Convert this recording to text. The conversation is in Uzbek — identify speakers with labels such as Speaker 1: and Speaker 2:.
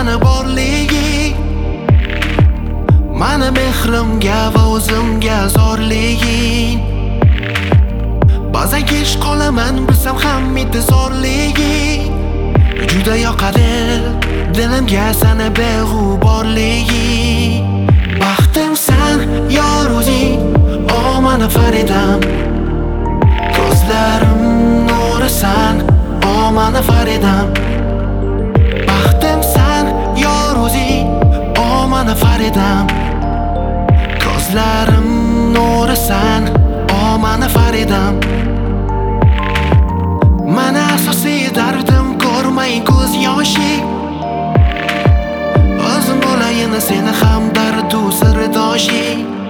Speaker 1: sani borliging, mani mehrimga va o'zimga zorliging. Ba'zan kech qolaman, bilsam ham intizorliging. Juda yoqadi dilimga sani beg'uborliging. Baxtimsan yor o'zing, o mani Faridam. Ko'zlarim nurisan, o mani Faridam. Baxtimsan yor o'zing, o mani Faridam. Ko'zlarim nurisan, o mani Faridam. Mana asosiy dardim ko'rmay ko'z yoshi. O'zim bo'layin seni ham dardu sirdoshing.